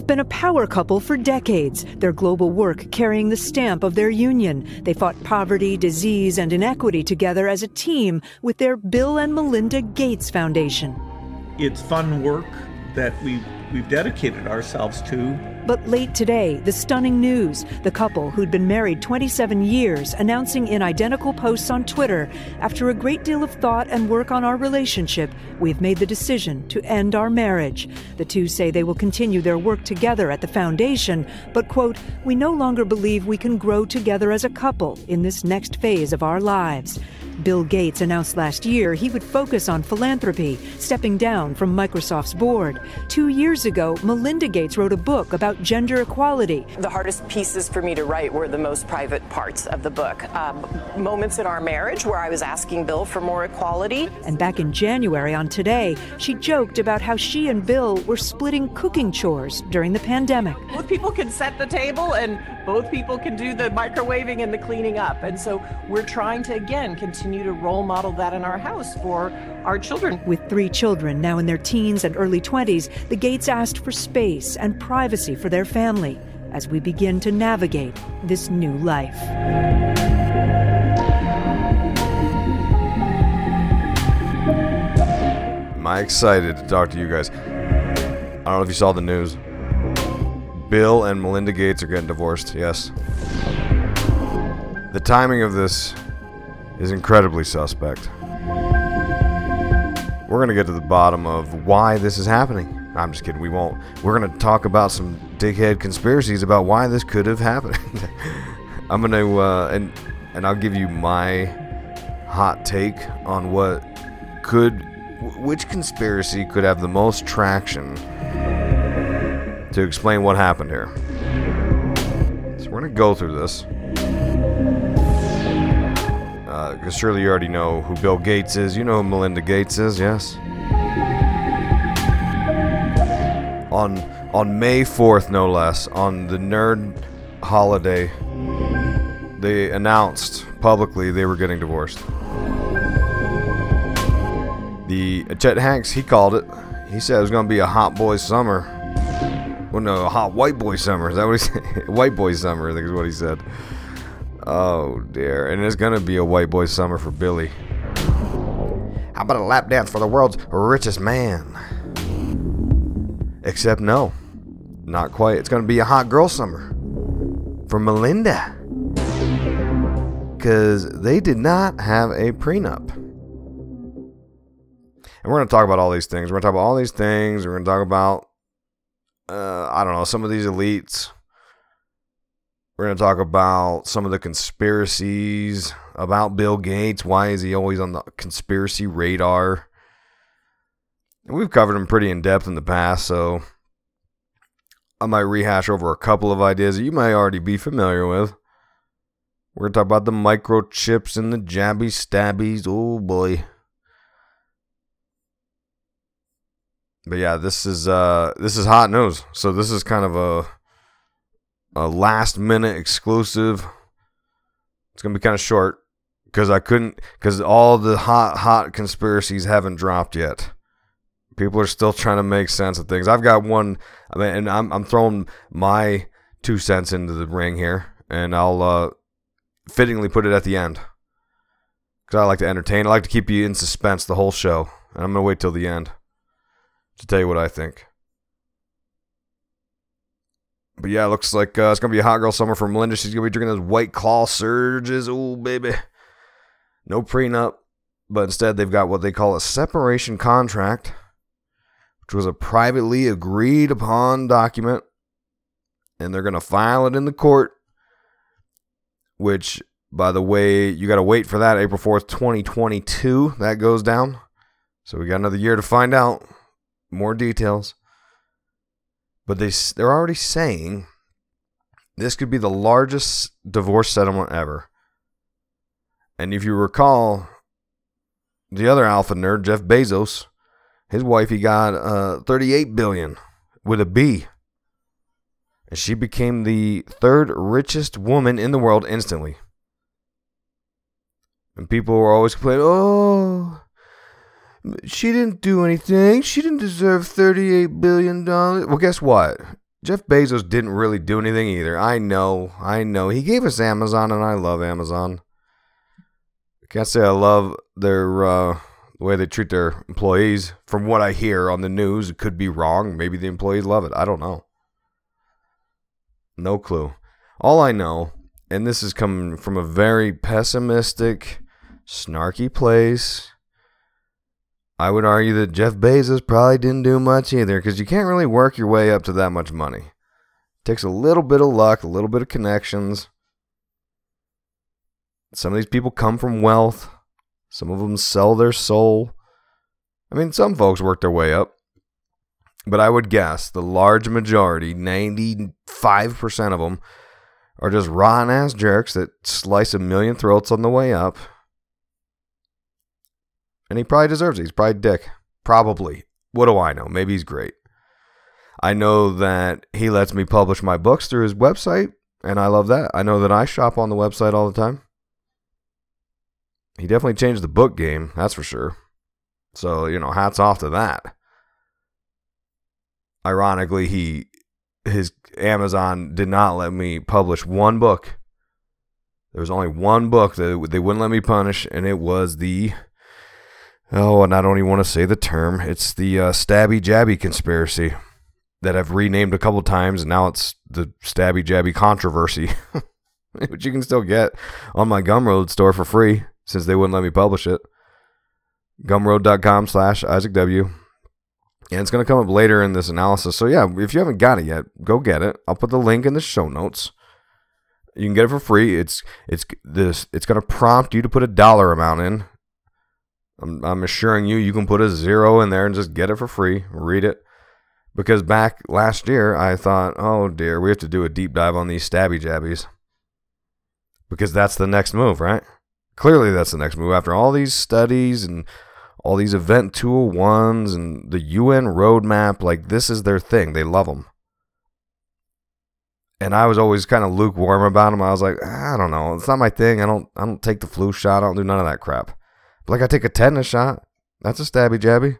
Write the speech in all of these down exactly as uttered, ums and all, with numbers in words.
They've been a power couple for decades, their global work carrying the stamp of their union. They fought poverty, disease, and inequity together as a team with their Bill and Melinda Gates Foundation. It's fun work that we've, we've dedicated ourselves to. But late today, the stunning news. The couple, who'd been married twenty-seven years, announcing in identical posts on Twitter, after a great deal of thought and work on our relationship, we've made the decision to end our marriage. The two say they will continue their work together at the foundation, but, quote, we no longer believe we can grow together as a couple in this next phase of our lives. Bill Gates announced last year he would focus on philanthropy, stepping down from Microsoft's board. Two years ago, Melinda Gates wrote a book about gender equality. The hardest pieces for me to write were the most private parts of the book. Um, moments in our marriage where I was asking Bill for more equality. And back in January on Today, she joked about how she and Bill were splitting cooking chores during the pandemic. Both people can set the table and both people can do the microwaving and the cleaning up. And so we're trying to, again, continue to role model that in our house for our children. With three children now in their teens and early twenties, the Gates asked for space and privacy for their family as we begin to navigate this new life. Am I excited to talk to you guys? I don't know if you saw the news. Bill and Melinda Gates are getting divorced, yes. The timing of this is incredibly suspect. We're going to get to the bottom of why this is happening. I'm just kidding, we won't. We're going to talk about some dickhead conspiracies about why this could have happened. I'm going to, uh, and, and I'll give you my hot take on what could, which conspiracy could have the most traction to explain what happened here. So we're going to go through this. Because uh, surely you already know who Bill Gates is. You know who Melinda Gates is, yes? On on May fourth, no less, on the nerd holiday, they announced publicly they were getting divorced. The Chet Hanks, he called it. He said it was going to be a hot boy summer. Well, no, a hot white boy summer. Is that what he said? White boy summer, I think is what he said. Oh, dear. And it's going to be a white boy summer for Billy. How about a lap dance for the world's richest man? Except no. Not quite. It's going to be a hot girl summer for Melinda. Because they did not have a prenup. And we're going to talk about all these things. We're going to talk about all these things. We're going to talk about, uh, I don't know, some of these elites. We're going to talk about some of the conspiracies about Bill Gates. Why is he always on the conspiracy radar? And we've covered him pretty in depth in the past, so I might rehash over a couple of ideas that you might already be familiar with. We're going to talk about the microchips and the jabby stabbies. Oh, boy. But yeah, this is uh, this is hot news. So this is kind of a a last minute exclusive. It's gonna be kind of short because I couldn't because all the hot hot conspiracies haven't dropped yet. People are still trying to make sense of things. I've got one, I mean, and I'm I'm throwing my two cents into the ring here, and I'll uh, fittingly put it at the end because I like to entertain. I like to keep you in suspense the whole show, and I'm gonna wait till the end to tell you what I think. But yeah, it looks like uh, it's going to be a hot girl summer for Melinda. She's going to be drinking those White Claw surges. Oh, baby. No prenup. But instead, they've got what they call a separation contract, which was a privately agreed upon document. And they're going to file it in the court, which, by the way, you got to wait for that April fourth, twenty twenty-two. That goes down. So we got another year to find out more details. But they, they're already saying this could be the largest divorce settlement ever. And if you recall, the other alpha nerd, Jeff Bezos, his wife, he got uh, thirty-eight billion dollars with a B. And she became the third richest woman in the world instantly. And people were always complaining, oh, she didn't do anything. She didn't deserve thirty-eight billion dollars. Well, guess what? Jeff Bezos didn't really do anything either. I know, I know. He gave us Amazon, and I love Amazon. I can't say I love their uh, the way they treat their employees. From what I hear on the news, it could be wrong. Maybe the employees love it. I don't know. No clue. All I know, and this is coming from a very pessimistic, snarky place, I would argue that Jeff Bezos probably didn't do much either, because you can't really work your way up to that much money. It takes a little bit of luck, a little bit of connections. Some of these people come from wealth. Some of them sell their soul. I mean, some folks work their way up. But I would guess the large majority, ninety-five percent of them, are just rotten-ass jerks that slice a million throats on the way up. And he probably deserves it. He's probably a dick. Probably. What do I know? Maybe he's great. I know that he lets me publish my books through his website, and I love that. I know that I shop on the website all the time. He definitely changed the book game, that's for sure. So, you know, hats off to that. Ironically, he his Amazon did not let me publish one book. There was only one book that they wouldn't let me punish, and it was the... Oh, and I don't even want to say the term. It's the uh, Stabby Jabby Conspiracy that I've renamed a couple times, and now it's the Stabby Jabby Controversy, which you can still get on my Gumroad store for free since they wouldn't let me publish it. Gumroad.com slash Isaac W. And it's going to come up later in this analysis. So, yeah, if you haven't got it yet, go get it. I'll put the link in the show notes. You can get it for free. It's it's this. It's going to prompt you to put a dollar amount in. I'm, I'm assuring you, you can put a zero in there and just get it for free. Read it. Because back last year, I thought, oh dear, we have to do a deep dive on these stabby jabbies. Because that's the next move, right? Clearly that's the next move. After all these studies and all these Event two oh ones and the U N roadmap, like this is their thing. They love them. And I was always kind of lukewarm about them. I was like, I don't know. It's not my thing. I don't, I don't take the flu shot. I don't do none of that crap. Like I take a tetanus shot. That's a stabby jabby.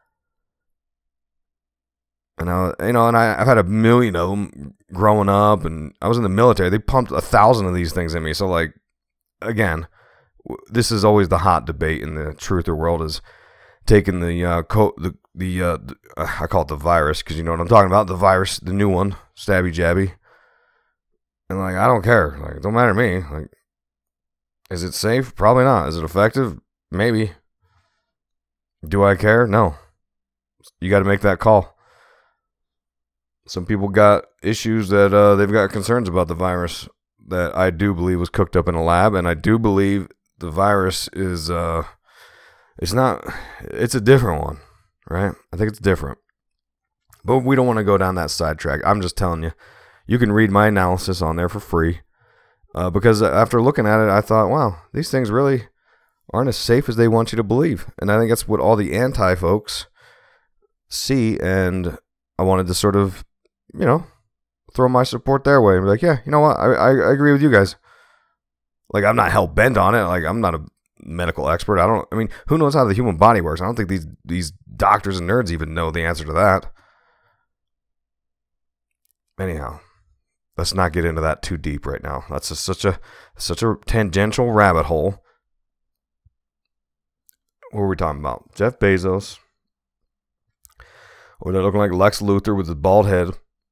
And I, you know, and I, I've had a million of them growing up, and I was in the military. They pumped a thousand of these things in me. So, like, again, this is always the hot debate in the truther world: is taking the uh, co- the the, uh, the uh, I call it the virus because you know what I'm talking about, the virus, the new one, stabby jabby. And like, I don't care. Like, it don't matter to me. Like, is it safe? Probably not. Is it effective? Maybe. Do I care? No. You got to make that call. Some people got issues that uh, they've got concerns about the virus that I do believe was cooked up in a lab, and I do believe the virus is, uh, it's not, it's a different one, right? I think it's different. But we don't want to go down that sidetrack. I'm just telling you, you can read my analysis on there for free. Uh, because after looking at it, I thought, wow, these things really aren't as safe as they want you to believe. And I think that's what all the anti-folks see, and I wanted to sort of, you know, throw my support their way and be like, yeah, you know what, I, I, I agree with you guys. Like, I'm not hell-bent on it. Like, I'm not a medical expert. I don't, I mean, who knows how the human body works? I don't think these, these doctors and nerds even know the answer to that. Anyhow, let's not get into that too deep right now. That's a, such a such a tangential rabbit hole. What were we talking about? Jeff Bezos. Or they're looking like Lex Luthor with his bald head.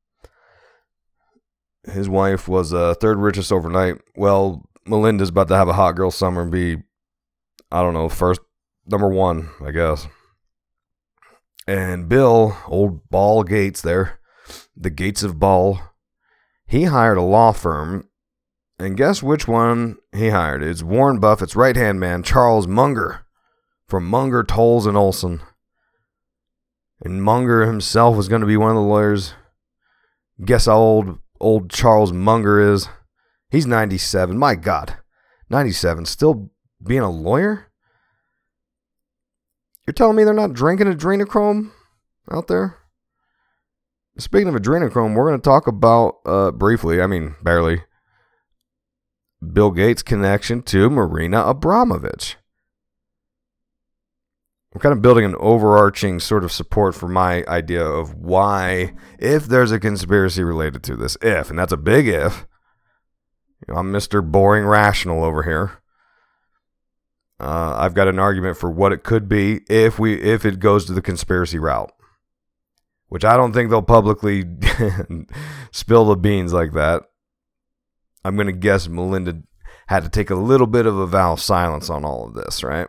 His wife was uh, third richest overnight. Well, Melinda's about to have a hot girl summer and be, I don't know, first, number one, I guess. And Bill, old Ball Gates there, the Gates of Ball, he hired a law firm. And guess which one he hired? It's Warren Buffett's right-hand man, Charles Munger, from Munger, Tolles, and Olson. And Munger himself was going to be one of the lawyers. Guess how old old Charles Munger is? He's ninety-seven. My God. ninety-seven. Still being a lawyer? You're telling me they're not drinking adrenochrome out there? Speaking of adrenochrome, we're going to talk about, uh, briefly, I mean, barely, Bill Gates' connection to Marina Abramovich. I'm kind of building an overarching sort of support for my idea of why, if there's a conspiracy related to this, if, and that's a big if, you know, I'm Mister Boring Rational over here. Uh, I've got an argument for what it could be if we if it goes to the conspiracy route, which I don't think they'll publicly spill the beans like that. I'm going to guess Melinda had to take a little bit of a vow of silence on all of this, right?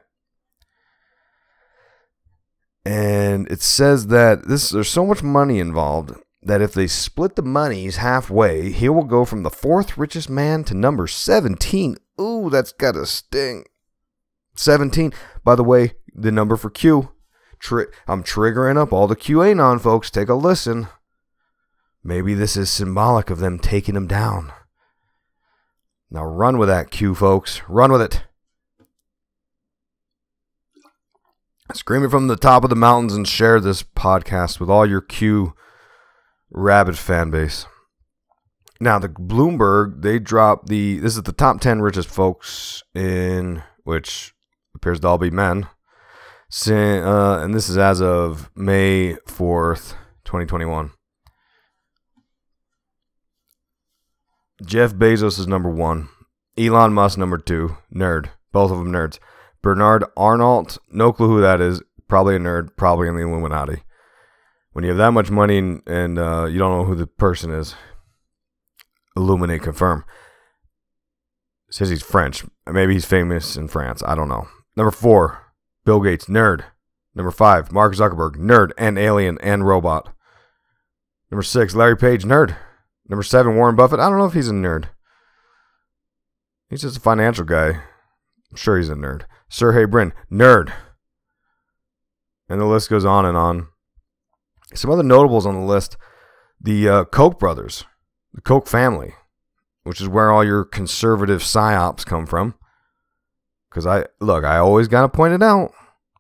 And it says that this there's so much money involved that if they split the monies halfway, he will go from the fourth richest man to number seventeen. Ooh, that's got to sting. seventeen. By the way, the number for Q. Tri- I'm triggering up all the QAnon folks. Take a listen. Maybe this is symbolic of them taking him down. Now run with that, Q folks. Run with it. Scream it from the top of the mountains and share this podcast with all your Q rabid fan base. Now, the Bloomberg, they dropped the, this is the top ten richest folks in, which appears to all be men. Uh, and this is as of May fourth, twenty twenty-one. Jeff Bezos is number one. Elon Musk number two. Nerd. Both of them nerds. Bernard Arnault, no clue who that is. Probably a nerd. Probably in the Illuminati. When you have that much money and, and uh, you don't know who the person is, Illuminate confirm. Says he's French. Maybe he's famous in France. I don't know. Number four, Bill Gates, nerd. Number five, Mark Zuckerberg, nerd and alien and robot. Number six, Larry Page, nerd. Number seven, Warren Buffett. I don't know if he's a nerd. He's just a financial guy. I'm sure he's a nerd. Sergey Brin, nerd. And the list goes on and on. Some other notables on the list. The uh, Koch brothers. The Koch family. Which is where all your conservative psyops come from. Because I, look, I always got to point it out.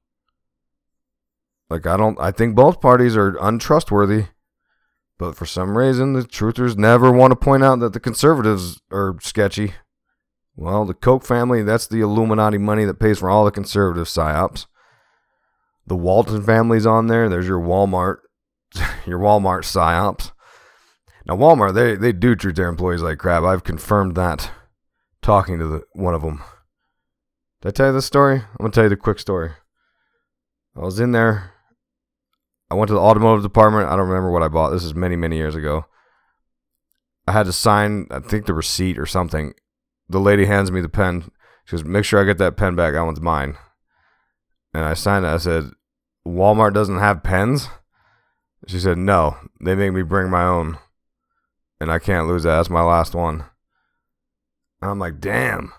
Like, I don't, I think both parties are untrustworthy. But for some reason, the truthers never want to point out that the conservatives are sketchy. Well, the Koch family, that's the Illuminati money that pays for all the conservative psyops. The Walton family's on there. There's your Walmart, your Walmart psyops. Now, Walmart, they, they do treat their employees like crap. I've confirmed that talking to the, one of them. Did I tell you this story? I'm going to tell you the quick story. I was in there. I went to the automotive department. I don't remember what I bought. This is many, many years ago. I had to sign, I think, the receipt or something. The lady hands me the pen. She goes, make sure I get that pen back. That one's mine. And I signed it. I said, Walmart doesn't have pens? She said, no. They make me bring my own. And I can't lose that. That's my last one. And I'm like, damn.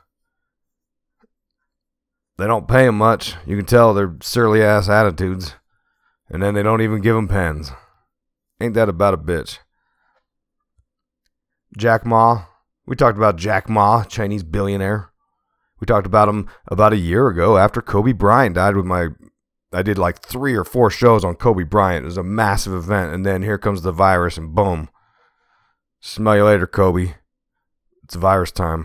They don't pay them much. You can tell they're surly ass attitudes. And then they don't even give them pens. Ain't that about a bitch? Jack Ma. We talked about Jack Ma, Chinese billionaire. We talked about him about a year ago after Kobe Bryant died with my... I did like three or four shows on Kobe Bryant. It was a massive event. And then here comes the virus and boom. Smell you later, Kobe. It's virus time.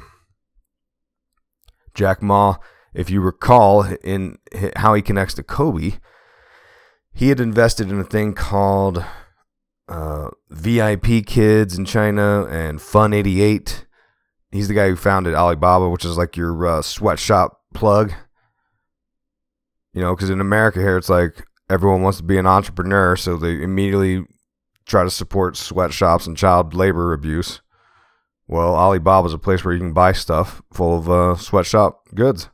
Jack Ma, if you recall in how he connects to Kobe, he had invested in a thing called uh, V I P Kids in China and Fun eighty-eight. He's the guy who founded Alibaba, which is like your uh, sweatshop plug. You know, because in America here, it's like everyone wants to be an entrepreneur, so they immediately try to support sweatshops and child labor abuse. Well, Alibaba is a place where you can buy stuff full of uh, sweatshop goods.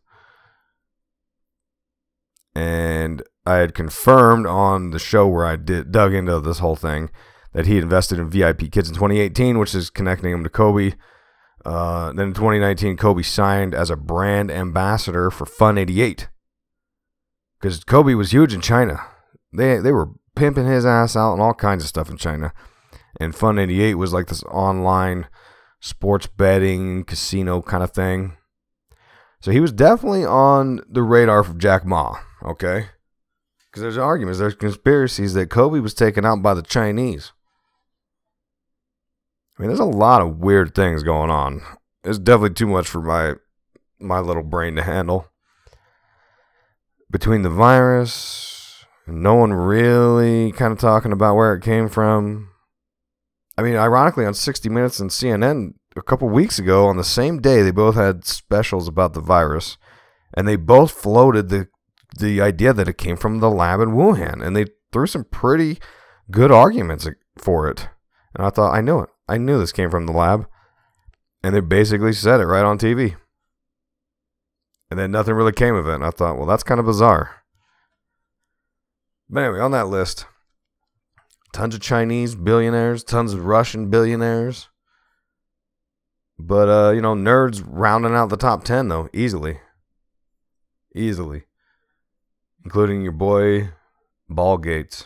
And I had confirmed on the show where I did dug into this whole thing that he invested in V I P Kids in twenty eighteen, which is connecting him to Kobe. Uh, then in twenty nineteen, Kobe signed as a brand ambassador for Fun eighty-eight. Because Kobe was huge in China. They they were pimping his ass out and all kinds of stuff in China. And Fun eighty-eight was like this online sports betting, casino kind of thing. So he was definitely on the radar for Jack Ma, okay? Because there's arguments, there's conspiracies that Kobe was taken out by the Chinese. I mean, there's a lot of weird things going on. It's definitely too much for my my little brain to handle. between the virus, no one really kind of talking about where it came from. I mean, ironically, on sixty minutes and C N N a couple weeks ago, on the same day, they both had specials about the virus, and they both floated the the idea that it came from the lab in Wuhan, and they threw some pretty good arguments for it. And I thought, I knew it. I knew this came from the lab. And they basically said it right on T V. And then nothing really came of it. And I thought, well, that's kind of bizarre. But anyway, on that list, tons of Chinese billionaires, tons of Russian billionaires. But, uh, you know, nerds rounding out the top ten, though, easily. Easily. Including your boy, Ball Gates.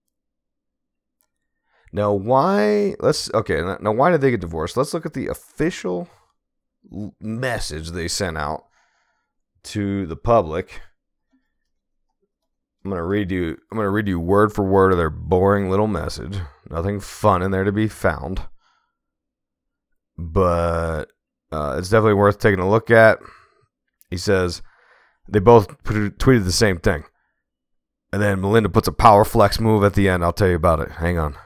Now, why, let's, okay, now why did they get divorced? Let's look at the official message they sent out to the public. I'm going to read you, I'm going to read you word for word of their boring little message. Nothing fun in there to be found. But uh, it's definitely worth taking a look at. He says, they both tweeted the same thing. And then Melinda puts a power flex move at the end. I'll tell you about it. Hang on.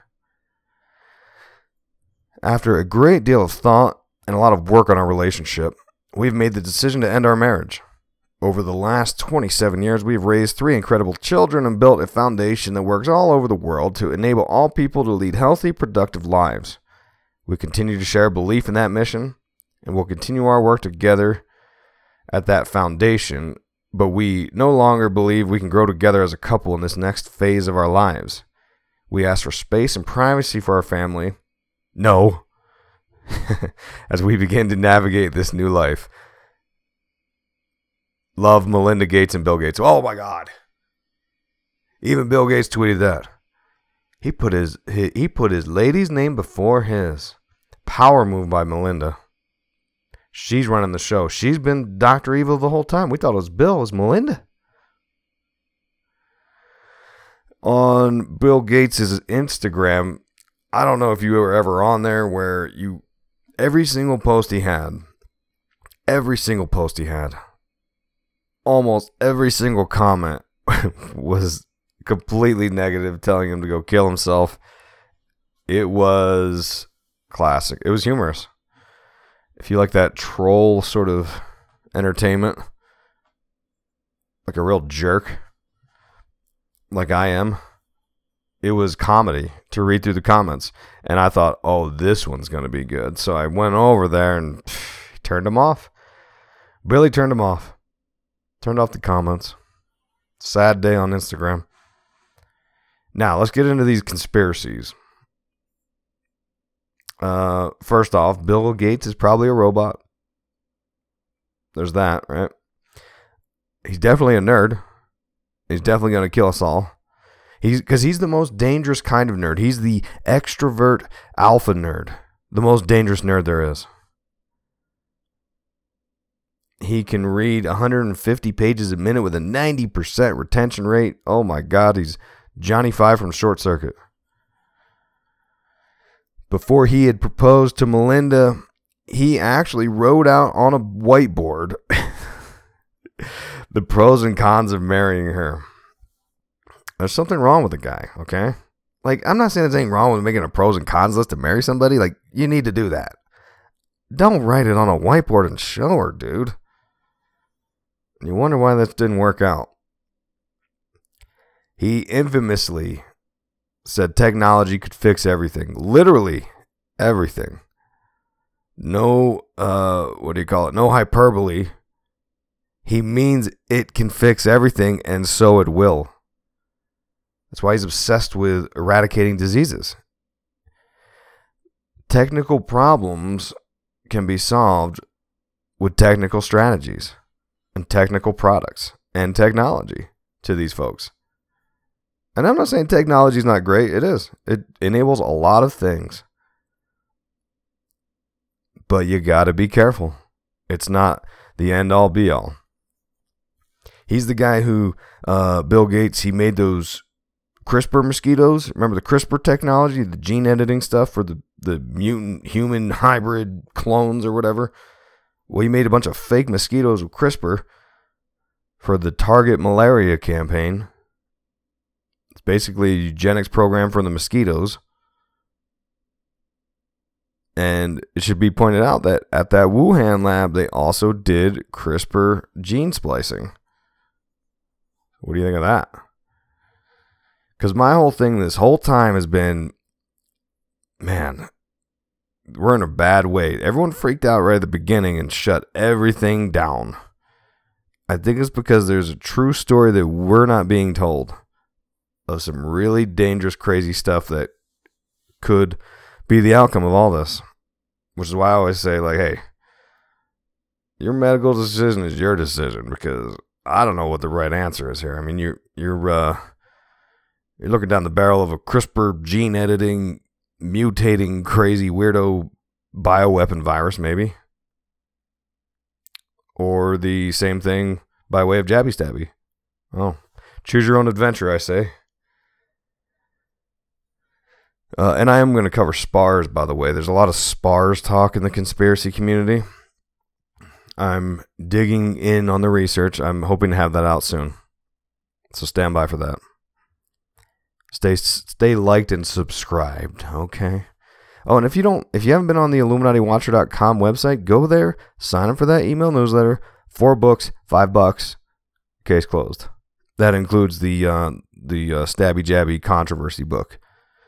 After a great deal of thought and a lot of work on our relationship, we've made the decision to end our marriage. Over the last twenty-seven years, we've raised three incredible children and built a foundation that works all over the world to enable all people to lead healthy, productive lives. We continue to share a belief in that mission, and we'll continue our work together at that foundation, but we no longer believe we can grow together as a couple in this next phase of our lives. We ask for space and privacy for our family. No. As we begin to navigate this new life. Love, Melinda Gates and Bill Gates. Oh my God. Even Bill Gates tweeted that. He put his he, he put his lady's name before his. Power move by Melinda. She's running the show. She's been Doctor Evil the whole time. We thought it was Bill. It was Melinda. On Bill Gates' Instagram, I don't know if you were ever on there where you, every single post he had, every single post he had, almost every single comment was completely negative, telling him to go kill himself. It was classic. It was humorous. If you like that troll sort of entertainment, like a real jerk, like I am, it was comedy to read through the comments. And I thought, oh, this one's going to be good. So I went over there and pff, turned them off. Billy turned them off. Turned off the comments. Sad day on Instagram. Now, let's get into these conspiracies. Uh, first off, Bill Gates is probably a robot. There's that, right? He's definitely a nerd. He's definitely going to kill us all. He's because he's the most dangerous kind of nerd. He's the extrovert alpha nerd. The most dangerous nerd there is. He can read one hundred fifty pages a minute with a ninety percent retention rate. Oh my God, he's Johnny Five from Short Circuit. Before he had proposed to Melinda, he actually wrote out on a whiteboard the pros and cons of marrying her. There's something wrong with the guy, okay? Like, I'm not saying there's anything wrong with making a pros and cons list to marry somebody. Like, you need to do that. Don't write it on a whiteboard and show her, dude. You wonder why this didn't work out. He infamously said technology could fix everything. Literally everything. No, uh, what do you call it? No hyperbole. He means it can fix everything, and so it will. That's why he's obsessed with eradicating diseases. Technical problems can be solved with technical strategies and technical products and technology to these folks. And I'm not saying technology is not great. It is. It enables a lot of things. But you got to be careful. It's not the end all be all. He's the guy who, uh, Bill Gates, he made those CRISPR mosquitoes. Remember the CRISPR technology, the gene editing stuff for the, the mutant human hybrid clones or whatever? Well, he made a bunch of fake mosquitoes with CRISPR for the Target Malaria campaign. It's basically a eugenics program for the mosquitoes. And it should be pointed out that at that Wuhan lab, they also did CRISPR gene splicing. What do you think of that? Because my whole thing this whole time has been, man, we're in a bad way. Everyone freaked out right at the beginning and shut everything down. I think it's because there's a true story that we're not being told of some really dangerous, crazy stuff that could be the outcome of all this. Which is why I always say, like, hey, your medical decision is your decision, because I don't know what the right answer is here. I mean, you're you're uh, you're looking down the barrel of a CRISPR gene editing, mutating, crazy weirdo bioweapon virus, maybe, or the same thing by way of jabby stabby. Oh, choose your own adventure, I say. Uh, and I am going to cover SPARS, by the way. There's a lot of SPARS talk in the conspiracy community. I'm digging in on the research. I'm hoping to have that out soon. So stand by for that. Stay stay liked and subscribed, okay? Oh, and if you don't, if you haven't been on the Illuminati Watcher dot com website, go there, sign up for that email newsletter. Four books, five bucks, case closed. That includes the uh, the uh, Stabby Jabby controversy book.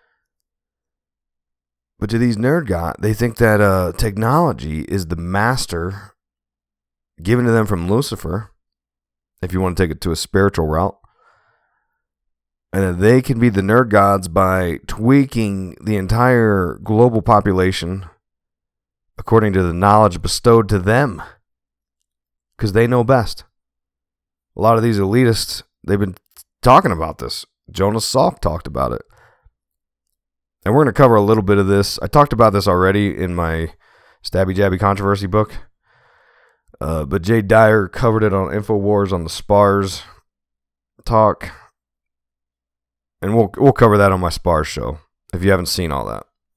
But to these nerd gods, they think that uh, technology is the master given to them from Lucifer, if you want to take it to a spiritual route, and that they can be the nerd gods by tweaking the entire global population according to the knowledge bestowed to them, because they know best. A lot of these elitists, they've been talking about this. Jonas Salk talked about it. And we're going to cover a little bit of this. I talked about this already in my Stabby Jabby controversy book. Uh, but Jay Dyer covered it on InfoWars on the SPARS talk. And we'll we'll cover that on my SPARS show, if you haven't seen all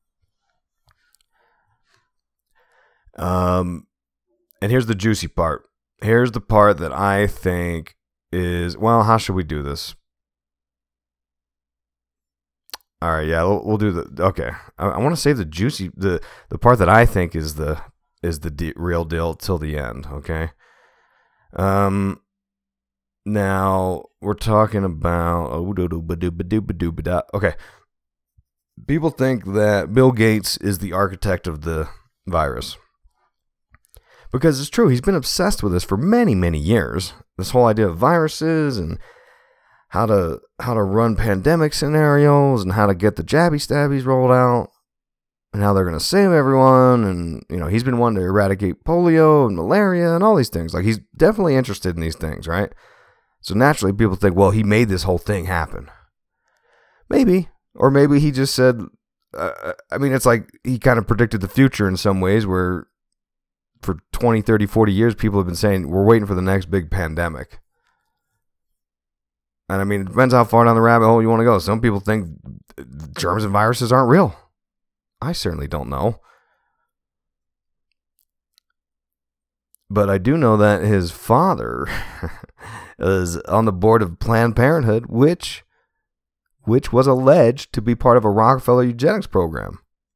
that. Um, and here's the juicy part. Here's the part that I think is, well, how should we do this? All right, yeah, we'll, we'll do the, okay. I, I want to save the juicy, the, the part that I think is the is the de- real deal till the end, okay? Um, now, we're talking about, okay. People think that Bill Gates is the architect of the virus. Because it's true, he's been obsessed with this for many, many years. This whole idea of viruses and how to how to run pandemic scenarios and how to get the jabby stabbies rolled out and how they're going to save everyone. And, you know, he's been wanting to eradicate polio and malaria and all these things. Like, he's definitely interested in these things, right? So naturally, people think, well, he made this whole thing happen. Maybe. Or maybe he just said, uh, I mean, it's like he kind of predicted the future in some ways, where for twenty, thirty, forty years, people have been saying, we're waiting for the next big pandemic. And I mean, it depends how far down the rabbit hole you want to go. Some people think germs and viruses aren't real. I certainly don't know. But I do know that his father is on the board of Planned Parenthood, which, which was alleged to be part of a Rockefeller eugenics program.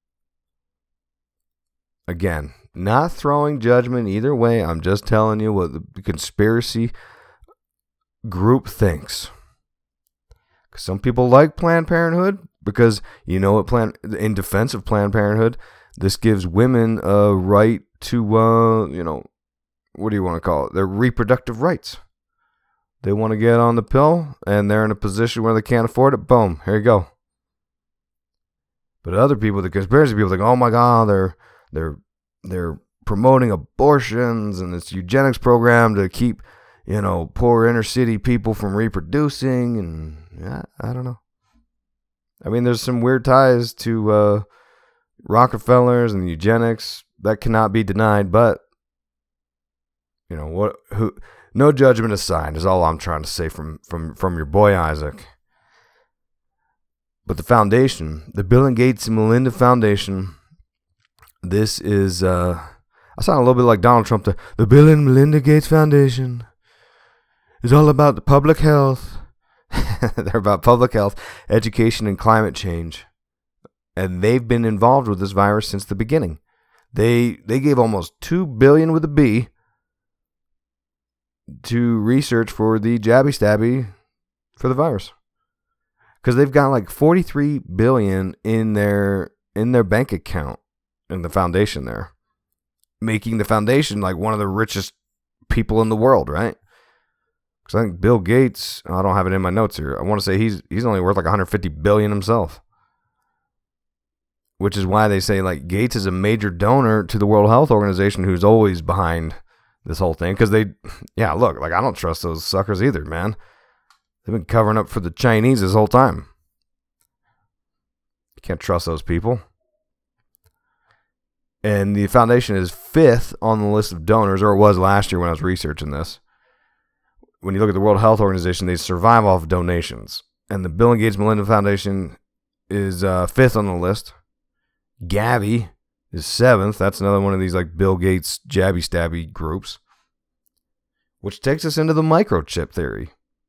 Again, not throwing judgment either way. I'm just telling you what the conspiracy group thinks. Some people like Planned Parenthood because, you know what, Plan in defense of Planned Parenthood, this gives women a right to, uh, you know, what do you want to call it? Their reproductive rights. They want to get on the pill and they're in a position where they can't afford it. Boom, here you go. But other people, the conspiracy people, think, oh my God, they're they're they're promoting abortions and this eugenics program to keep, you know, poor inner city people from reproducing, and yeah, I don't know. I mean, there's some weird ties to uh, Rockefellers and eugenics that cannot be denied, but you know what? Who? No judgment assigned is all I'm trying to say from from from your boy Isaac. But the foundation, the Bill and Gates and Melinda Foundation, this is uh, I sound a little bit like Donald Trump. The, the Bill and Melinda Gates Foundation. is all about the public health. They're about public health, education, and climate change. And they've been involved with this virus since the beginning. They they gave almost two billion dollars with a B to research for the jabby stabby for the virus. Because they've got like forty-three billion dollars in their in their bank account in the foundation there, making the foundation like one of the richest people in the world, right? Because I think Bill Gates, I don't have it in my notes here, I want to say he's he's only worth like one hundred fifty billion dollars himself. Which is why they say like Gates is a major donor to the World Health Organization, who's always behind this whole thing. Because they, yeah, look, like I don't trust those suckers either, man. They've been covering up for the Chinese this whole time. You can't trust those people. And the foundation is fifth on the list of donors, or it was last year when I was researching this. When you look at the World Health Organization, they survive off donations. And the Bill and Gates Melinda Foundation is uh, fifth on the list. Gavi is seventh. That's another one of these like Bill Gates jabby stabby groups. Which takes us into the microchip theory.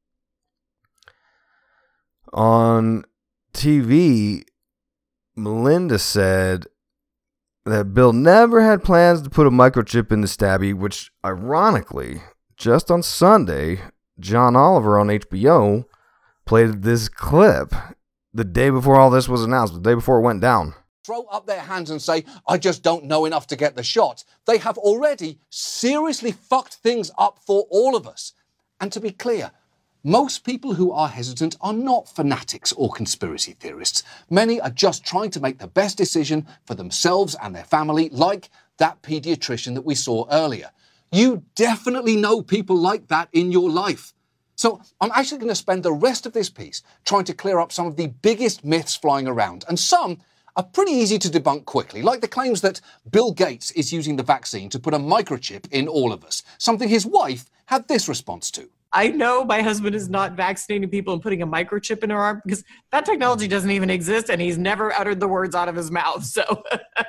On T V, Melinda said that Bill never had plans to put a microchip in the stabby, which ironically, just on Sunday, John Oliver on H B O played this clip the day before all this was announced, the day before it went down. Throw up their hands and say, I just don't know enough to get the shot. They have already seriously fucked things up for all of us. And to be clear, most people who are hesitant are not fanatics or conspiracy theorists. Many are just trying to make the best decision for themselves and their family, like that pediatrician that we saw earlier. You definitely know people like that in your life. So I'm actually going to spend the rest of this piece trying to clear up some of the biggest myths flying around, and some are pretty easy to debunk quickly, like the claims that Bill Gates is using the vaccine to put a microchip in all of us, something his wife had this response to. I know my husband is not vaccinating people and putting a microchip in her arm because that technology doesn't even exist and he's never uttered the words out of his mouth, so...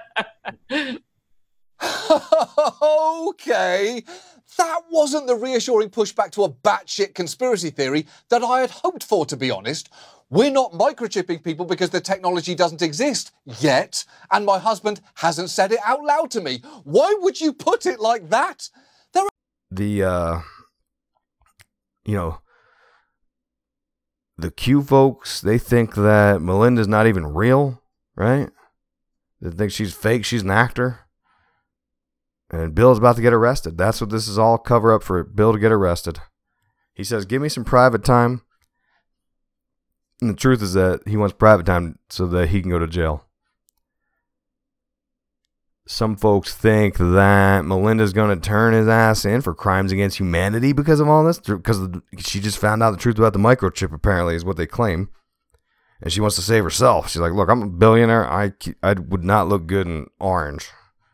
Okay, that wasn't the reassuring pushback to a batshit conspiracy theory that I had hoped for, to be honest. We're not microchipping people because the technology doesn't exist yet, and my husband hasn't said it out loud to me. Why would you put it like that? There are- The, uh, you know, the Q folks, they think that Melinda's not even real, right? They think she's fake, she's an actor. And Bill's about to get arrested. That's what this is all cover up for Bill to get arrested. He says, give me some private time. And the truth is that he wants private time so that he can go to jail. Some folks think that Melinda's going to turn his ass in for crimes against humanity because of all this. Because she just found out the truth about the microchip, apparently, is what they claim. And she wants to save herself. She's like, look, I'm a billionaire. I, I would not look good in orange.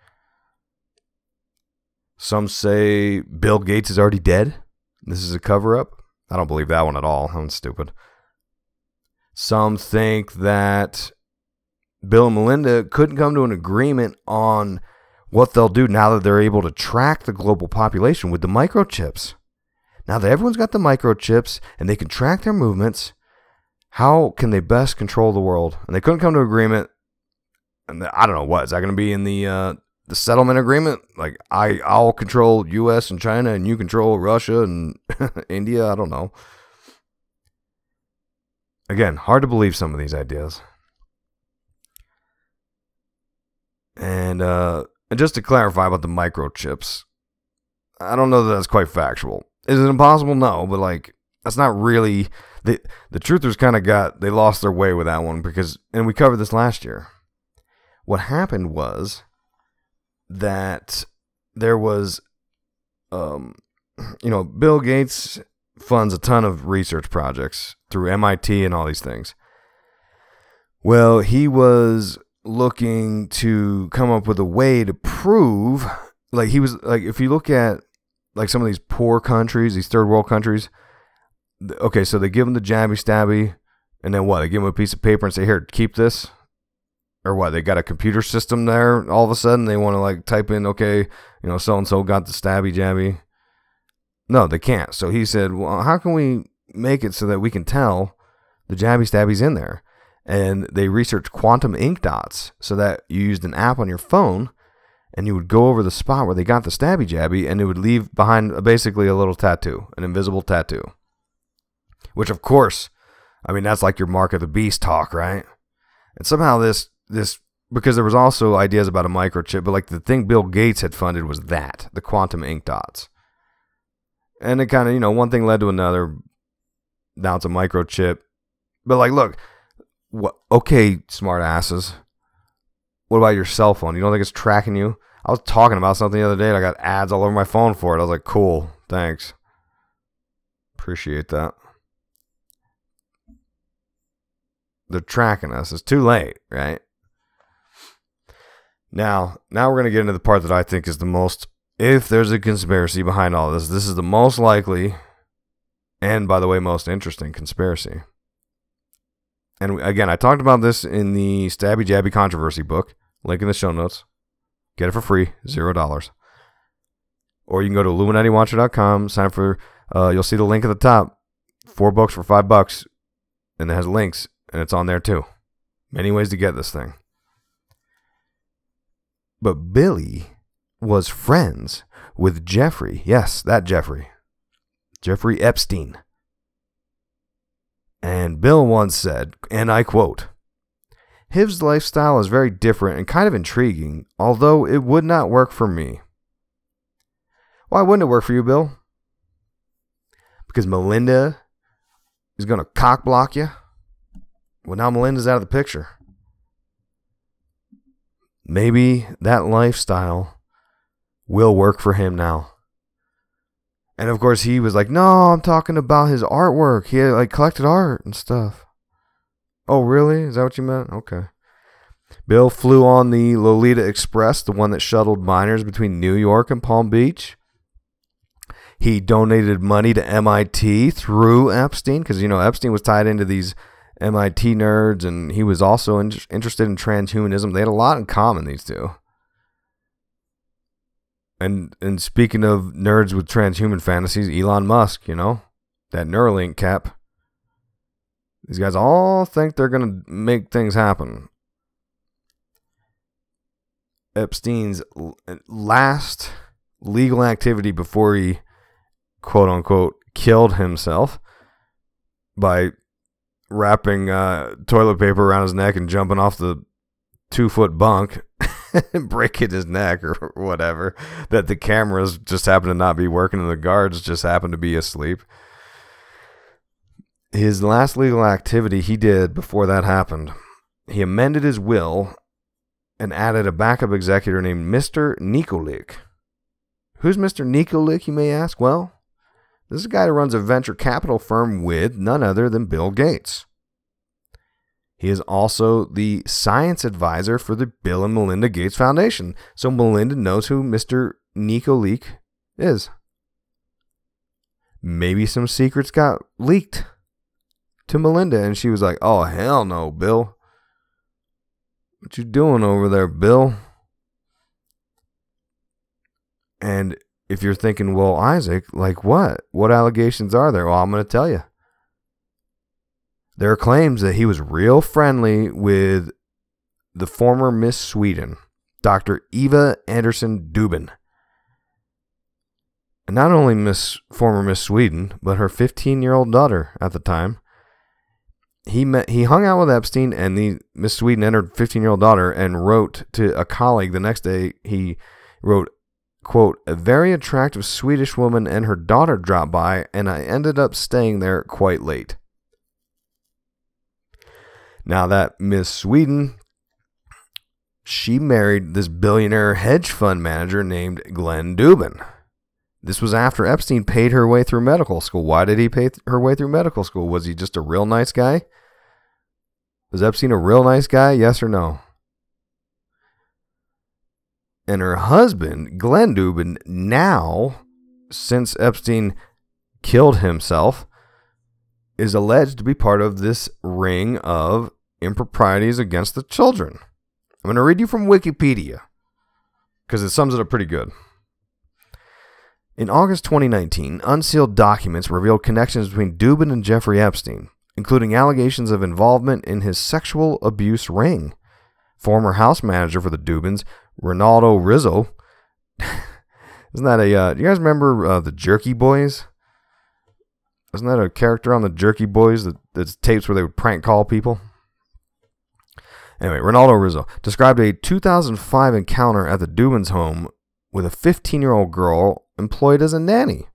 Some say Bill Gates is already dead. This is a cover-up. I don't believe that one at all. I'm stupid. Some think that Bill and Melinda couldn't come to an agreement on what they'll do now that they're able to track the global population with the microchips. Now that everyone's got the microchips and they can track their movements, how can they best control the world? And they couldn't come to an agreement. And I don't know what. Is that going to be in the... Uh, The settlement agreement, like I, I'll control U S and China and you control Russia and India. I don't know. Again, hard to believe some of these ideas. And, uh, and just to clarify about the microchips, I don't know that that's quite factual. Is it impossible? No, but like, that's not really, the, the truthers kind of got, they lost their way with that one because, and we covered this last year. What happened was that there was, um, you know, Bill Gates funds a ton of research projects through M I T and all these things. Well, he was looking to come up with a way to prove, like he was, like if you look at like some of these poor countries, these third world countries, okay, so they give them the jabby stabby, and then what? They give them a piece of paper and say, here, keep this. Or what, they got a computer system there, all of a sudden they want to like type in, okay, you know, so-and-so got the stabby jabby. No, they can't. So he said, well, how can we make it so that we can tell the jabby stabby's in there? And they researched quantum ink dots so that you used an app on your phone and you would go over the spot where they got the stabby jabby and it would leave behind basically a little tattoo, an invisible tattoo. Which, of course, I mean, that's like your mark of the beast talk, right? And somehow this, this because there was also ideas about a microchip, but like the thing Bill Gates had funded was that, the quantum ink dots. And it kind of, you know, one thing led to another. Now it's a microchip. But like, look, what? Okay, smart asses. What about your cell phone? You don't think it's tracking you? I was talking about something the other day and I got ads all over my phone for it. I was like, cool, thanks. Appreciate that. They're tracking us. It's too late, right? Now, now we're going to get into the part that I think is the most, if there's a conspiracy behind all this, this is the most likely, and by the way, most interesting conspiracy. And again, I talked about this in the Stabby Jabby Controversy book. Link in the show notes. Get it for free, zero dollars. Or you can go to Illuminati Watcher dot com, sign up for, uh, you'll see the link at the top. Four books for five bucks, and it has links, and it's on there too. Many ways to get this thing. But Billy was friends with Jeffrey. Yes, that Jeffrey. Jeffrey Epstein. And Bill once said, and I quote, "His lifestyle is very different and kind of intriguing, although it would not work for me." Why wouldn't it work for you, Bill? Because Melinda is going to cock block you? Well, now Melinda's out of the picture. Maybe that lifestyle will work for him now. And of course he was like, no, I'm talking about his artwork. He had, like, collected art and stuff. Oh, really? Is that what you meant? Okay. Bill flew on the Lolita Express, the one that shuttled minors between New York and Palm Beach. He donated money to M I T through Epstein because, you know, Epstein was tied into these M I T nerds, and he was also in- interested in transhumanism. They had a lot in common, these two. And and speaking of nerds with transhuman fantasies, Elon Musk, you know, that Neuralink cap. These guys all think they're going to make things happen. Epstein's last legal activity before he, quote unquote, killed himself by wrapping uh, toilet paper around his neck and jumping off the two-foot bunk and breaking his neck or whatever, that the cameras just happened to not be working and the guards just happened to be asleep. His last legal activity he did before that happened, he amended his will and added a backup executor named Mister Nikolic. Who's Mister Nikolic, you may ask? Well, this is a guy who runs a venture capital firm with none other than Bill Gates. He is also the science advisor for the Bill and Melinda Gates Foundation. So Melinda knows who Mister Nikolic is. Maybe some secrets got leaked to Melinda and she was like, oh, hell no, Bill. What you doing over there, Bill? And if you're thinking, well, Isaac, like what? What allegations are there? Well, I'm going to tell you. There are claims that he was real friendly with the former Miss Sweden, Doctor Eva Anderson Dubin. And not only Miss former Miss Sweden, but her fifteen-year-old daughter at the time. He met, he hung out with Epstein and the Miss Sweden and her fifteen-year-old daughter and wrote to a colleague the next day. He wrote, quote, "A very attractive Swedish woman and her daughter dropped by, and I ended up staying there quite late." Now that Miss Sweden, she married this billionaire hedge fund manager named Glenn Dubin. This was after Epstein paid her way through medical school. Why did he pay th- her way through medical school? Was he just a real nice guy? Was Epstein a real nice guy? Yes or no? And her husband, Glenn Dubin, now, since Epstein killed himself, is alleged to be part of this ring of improprieties against the children. I'm going to read you from Wikipedia because it sums it up pretty good. In August twenty nineteen, unsealed documents revealed connections between Dubin and Jeffrey Epstein, including allegations of involvement in his sexual abuse ring. Former house manager for the Dubins, Ronaldo Rizzo, isn't that a, uh, do you guys remember uh, the Jerky Boys? Isn't that a character on the Jerky Boys that, that's tapes where they would prank call people? Anyway, Ronaldo Rizzo described a two thousand five encounter at the Dubins' home with a fifteen-year-old girl employed as a nanny.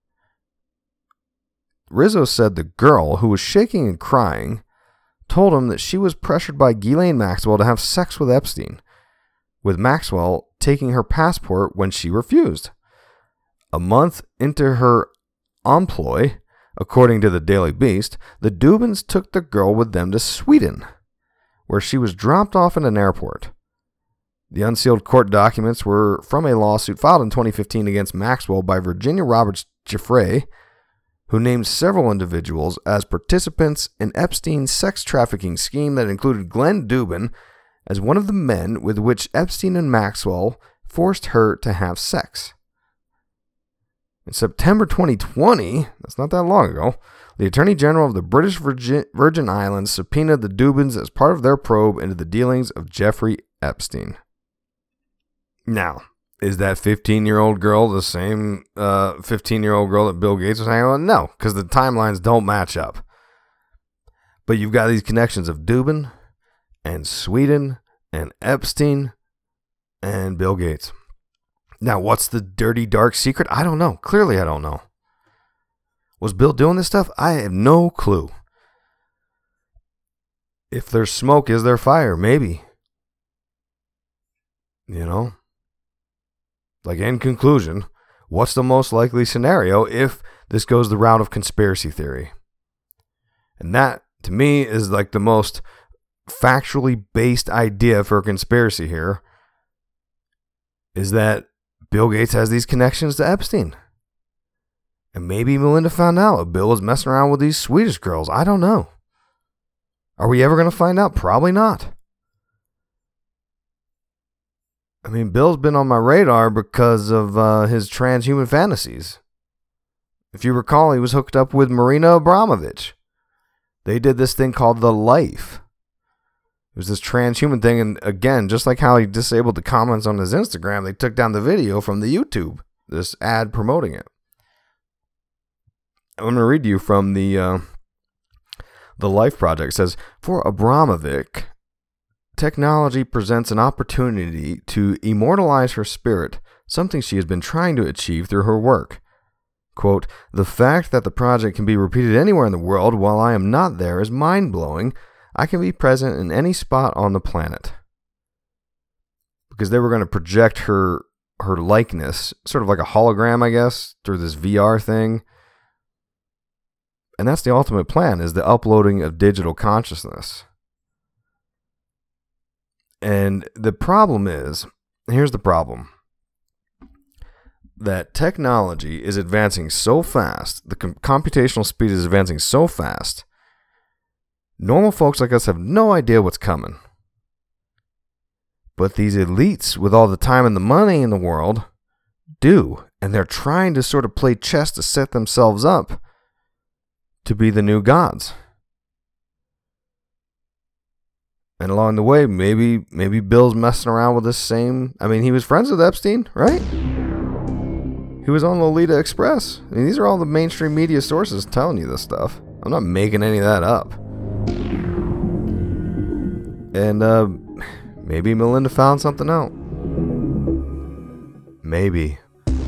Rizzo said the girl, who was shaking and crying, told him that she was pressured by Ghislaine Maxwell to have sex with Epstein, with Maxwell taking her passport when she refused. A month into her employ, according to the Daily Beast, the Dubins took the girl with them to Sweden, where she was dropped off in an airport. The unsealed court documents were from a lawsuit filed in twenty fifteen against Maxwell by Virginia Roberts Giuffre, who named several individuals as participants in Epstein's sex trafficking scheme that included Glenn Dubin as one of the men with which Epstein and Maxwell forced her to have sex. In September twenty twenty, that's not that long ago, the Attorney General of the British Virgin, Virgin Islands subpoenaed the Dubins as part of their probe into the dealings of Jeffrey Epstein. Now, is that fifteen-year-old girl the same uh, fifteen-year-old girl that Bill Gates was hanging on? No, because the timelines don't match up. But you've got these connections of Dubin and Sweden and Epstein and Bill Gates. Now, what's the dirty, dark secret? I don't know. Clearly, I don't know. Was Bill doing this stuff? I have no clue. If there's smoke, is there fire? Maybe. You know? Like, in conclusion, what's the most likely scenario if this goes the route of conspiracy theory? And that, to me, is like the most factually based idea for a conspiracy here, is that Bill Gates has these connections to Epstein. And maybe Melinda found out Bill was messing around with these Swedish girls. I don't know. Are we ever going to find out? Probably not. I mean, Bill's been on my radar because of uh, his transhuman fantasies. If you recall, he was hooked up with Marina Abramovich. They did this thing called The Life. It was this transhuman thing, and again, just like how he disabled the comments on his Instagram, they took down the video from the YouTube, this ad promoting it. I'm going to read you from the uh, the Life Project. It says, for Abramovich, technology presents an opportunity to immortalize her spirit, something she has been trying to achieve through her work. Quote, the fact that the project can be repeated anywhere in the world while I am not there is mind-blowing. I can be present in any spot on the planet. Because they were going to project her her likeness, sort of like a hologram, I guess, through this V R thing. And that's the ultimate plan, is the uploading of digital consciousness. And the problem is, here's the problem, that technology is advancing so fast, the com- computational speed is advancing so fast, normal folks like us have no idea what's coming. But these elites with all the time and the money in the world do, and they're trying to sort of play chess to set themselves up to be the new gods. And along the way, maybe maybe Bill's messing around with this same... I mean, he was friends with Epstein, right? He was on Lolita Express. I mean, these are all the mainstream media sources telling you this stuff. I'm not making any of that up. And uh, maybe Melinda found something out. Maybe.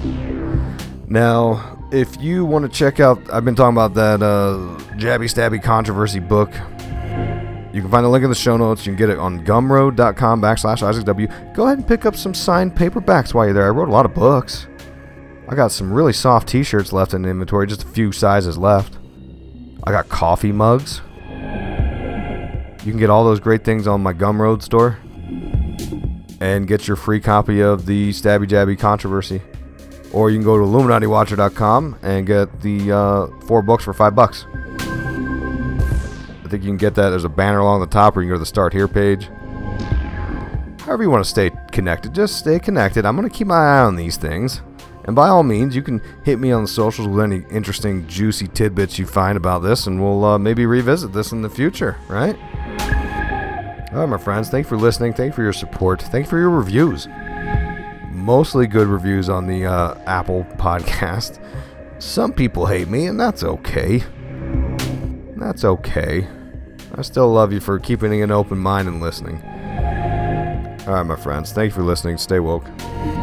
Now, if you want to check out... I've been talking about that uh, Jabby Stabby Controversy book. You can find the link in the show notes. You can get it on gumroad.com backslash Isaac W. Go ahead and pick up some signed paperbacks while you're there. I wrote a lot of books. I got some really soft t-shirts left in the inventory, just a few sizes left. I got coffee mugs. You can get all those great things on my Gumroad store. And get your free copy of the Stabby Jabby Controversy. Or you can go to Illuminati Watcher dot com and get the uh, four books for five bucks. I think you can get that. There's a banner along the top, or you can go to the Start Here page. However you want to stay connected, just stay connected. I'm going to keep my eye on these things, and And by all means, you can hit me on the socials with any interesting, juicy tidbits you find about this, and we'll uh, maybe revisit this in the future, right? All right, my friends, thank you for listening. Thank you for your support. Thank you for your reviews. Mostly good reviews on the uh, Apple podcast. Some people hate me, and that's okay. That's okay. I still love you for keeping an open mind and listening. All right, my friends, thank you for listening. Stay woke.